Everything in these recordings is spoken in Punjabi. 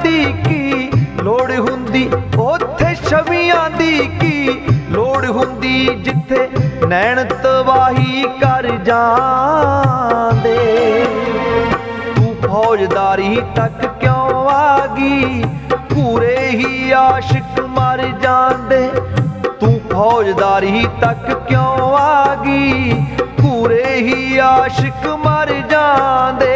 ਦੀ ਕੀ ਲੋੜ ਹੁੰਦੀ, ਉੱਥੇ ਛਵੀਆਂ ਦੀ ਕੀ ਲੋੜ ਹੁੰਦੀ, ਜਿੱਥੇ ਨੈਣ ਤਬਾਹੀ ਕਰ ਜਾਂਦੇ। ਤੂੰ ਫੌਜਦਾਰੀ ਤੱਕ ਕਿਉਂ ਆ ਗਈ, ਪੂਰੇ ਹੀ ਆਸ਼ਿਕ ਮਰ ਜਾਂਦੇ। ਤੂੰ ਫੌਜਦਾਰੀ ਤੱਕ ਕਿਉਂ ਆ ਗਈ, ਪੂਰੇ ਹੀ ਆਸ਼ਿਕ ਮਰ ਜਾਂਦੇ।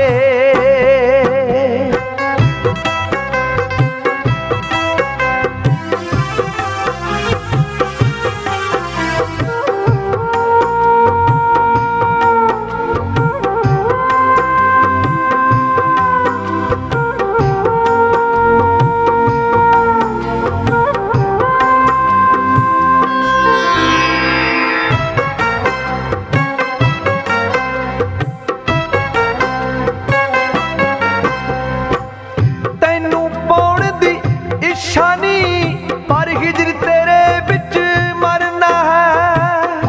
ਪਰ ਹਿਜਰ ਤੇਰੇ ਵਿੱਚ ਮਰਨਾ ਹੈ,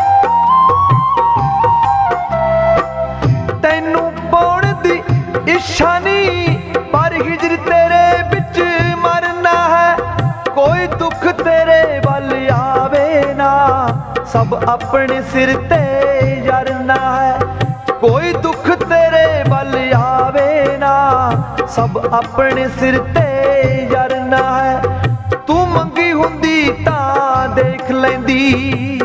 ਤੈਨੂੰ ਪਾਉਣ ਦੀ ਇੱਛਾ ਨਹੀਂ, ਪਰ ਹਿਜਰ ਤੇਰੇ ਵਿੱਚ ਮਰਨਾ ਹੈ। ਕੋਈ ਦੁੱਖ ਤੇਰੇ ਵੱਲ ਆਵੇ ਨਾ, ਸਭ ਆਪਣੇ ਸਿਰ ਤੇ ਜਰਨਾ ਹੈ। ਕੋਈ ਦੁੱਖ ਤੇਰੇ ਵੱਲ ਆਵੇ ਨਾ, ਸਭ ਆਪਣੇ ਸਿਰ ਤੇ ਜਰਨਾ ਹੈ। ਤੂੰ ਮੰਗੀ ਹੁੰਦੀ ਤਾਂ ਦੇਖ ਲੈਂਦੀ,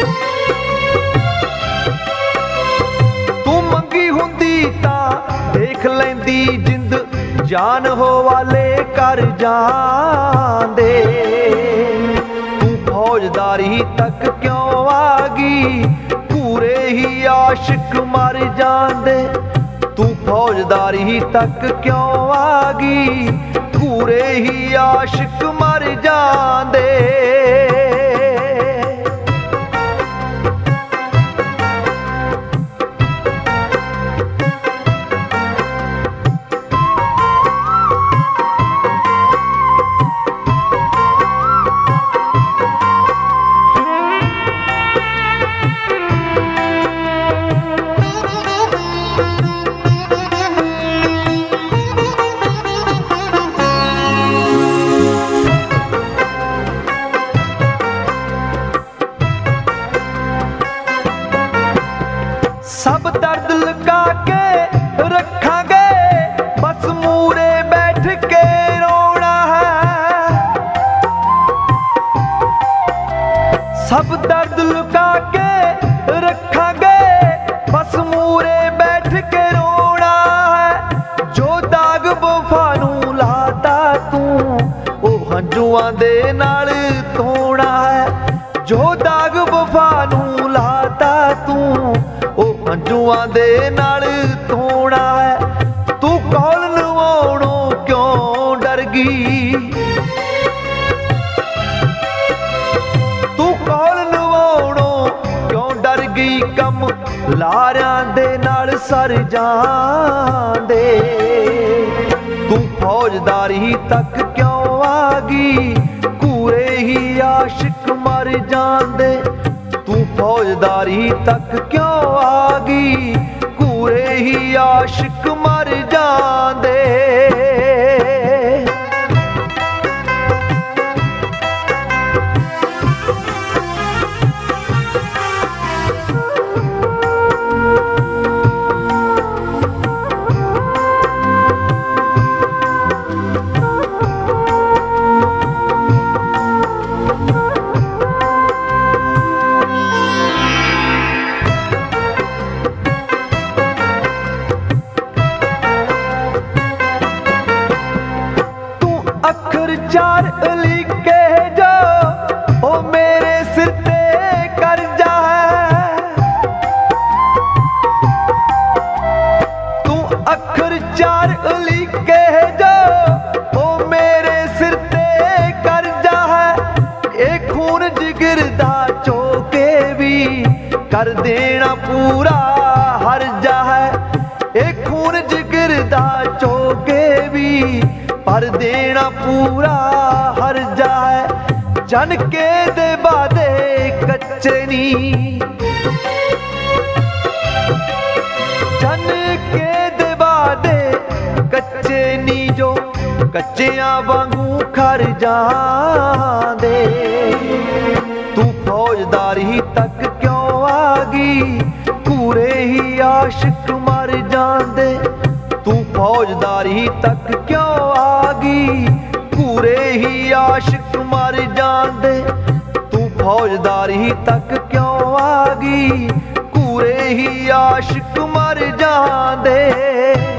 ਤੂੰ ਮੰਗੀ ਹੁੰਦੀ ਤਾਂ ਦੇਖ ਲੈਂਦੀ, ਜਿੰਦ ਜਾਨ ਹਵਾਲੇ ਕਰ ਜਾਂਦੇ। ਤੂੰ ਫੌਜਦਾਰੀ ਤੱਕ ਕਿਉਂ ਆ ਗਈ, ਪੂਰੇ ਹੀ ਆਸ਼ਿਕ ਮਰ ਜਾਂਦੇ। ਤੂੰ ਫੌਜਦਾਰੀ ਤੱਕ ਕਿਉਂ ਆ ਗਈ, ਪੂਰੇ ਹੀ ਆਸ਼ਿਕ ਮਰ ਜਾਂਦੇ। ਸਭ ਦਰਦ ਲੁਕਾ ਕੇ ਰੱਖਾਂਗੇ, ਬਸ ਮੂਰੇ ਬੈਠ ਕੇ ਰੋਣਾ ਹੈ। ਸਭ ਦਰਦ ਲੁਕਾ ਕੇ ਰੱਖਾਂਗੇ, ਬਸ ਮੂਰੇ ਬੈਠ ਕੇ ਰੋਣਾ ਹੈ। ਜੋ ਦਾਗ ਵਫਾ ਨੂੰ ਲਾਤਾ ਤੂੰ, ਉਹ ਹੰਝੂਆਂ ਦੇ ਨਾਲ ਧੋਣਾ ਹੈ। ਜੋ ਦਾਗ ਵਫਾ ਨੂੰ ਲਾਤਾ ਤੂੰ, ਉਹ ਹੰਝੂਆਂ ਦੇ ਨਾਲ ਧੋਣਾ ਹੈ। ਤੂੰ ਕੌਲ ਲਵਾਉਣੋਂ ਕਿਉਂ ਡਰ ਗਈ, ਤੂੰ ਕੌਲ ਲਵਾਉਣੋਂ ਕਿਉਂ ਡਰ ਗਈ, ਕੰਮ ਲਾਰਿਆਂ ਦੇ ਨਾਲ ਸਰ ਜਾਂਦੇ। ਤੂੰ ਫੌਜਦਾਰੀ ਤੱਕ ਕਿਉਂ ਆ ਗਈ, ਪੂਰੇ ਹੀ ਆਸ਼ਿਕ ਮਰ ਜਾਂਦੇ। ਤੂੰ ਫੌਜਦਾਰੀ ਤੱਕ ਕਿਉਂ ਆ ਗਈ, ਪੂਰੇ ਹੀ ਆਸ਼ਿਕ ਮਰ ਜਾਂਦੇ। ਚਾਰ ਲਿਖੇ ਜੋ ਉਹ ਮੇਰੇ ਸਿਰ ਤੇ ਕਰਜ਼ਾ ਹੈ। ਤੂੰ ਅੱਖਰ ਚਾਰ ਲਿਖੇ ਜੋ ਉਹ ਮੇਰੇ ਸਿਰ ਤੇ ਕਰਜ਼ਾ ਹੈ। ਇਹ ਖੂਨ ਜਿਗਰ ਦਾ ਚੋਕੇ ਵੀ ਕਰ ਦੇਣਾ ਪੂਰਾ ਹਰਜਾ ਹੈ। ਇਹ ਖੂਨ ਜਿਗਰ ਦਾ ਚੋਕੇ ਵੀ ਪਰ ਦੇਣਾ ਪੂਰਾ ਹਰਜਾ ਹੈ। ਜਨਕੇ ਦੇ ਵਾਦੇ ਕੱਚੇ ਨੀ, ਜਨਕੇ ਦੇ ਵਾਦੇ ਕੱਚੇ ਨੀ, ਜੋ ਕੱਚਿਆਂ ਵਾਂਗੂ ਖਰ ਜਾਂਦੇ। ਤੂੰ ਫੌਜਦਾਰੀ ਤੱਕ ਕਿਉਂ ਆ ਗਈ, ਪੂਰੇ ਹੀ ਆਸ਼ਿਕ ਮਰ ਜਾਂਦੇ। ਤੂੰ ਫੌਜਦਾਰੀ ਤੱਕ ਕਿਉਂ ਆ ਗਈ, ਪੂਰੇ ਹੀ ਆਸ਼ਿਕ ਮਰ ਜਾਂਦੇ। ਤੂੰ ਫੌਜਦਾਰੀ ਤੱਕ ਕਿਉਂ ਆ ਗਈ, ਪੂਰੇ ਹੀ ਆਸ਼ਿਕ ਮਰ ਜਾਂਦੇ।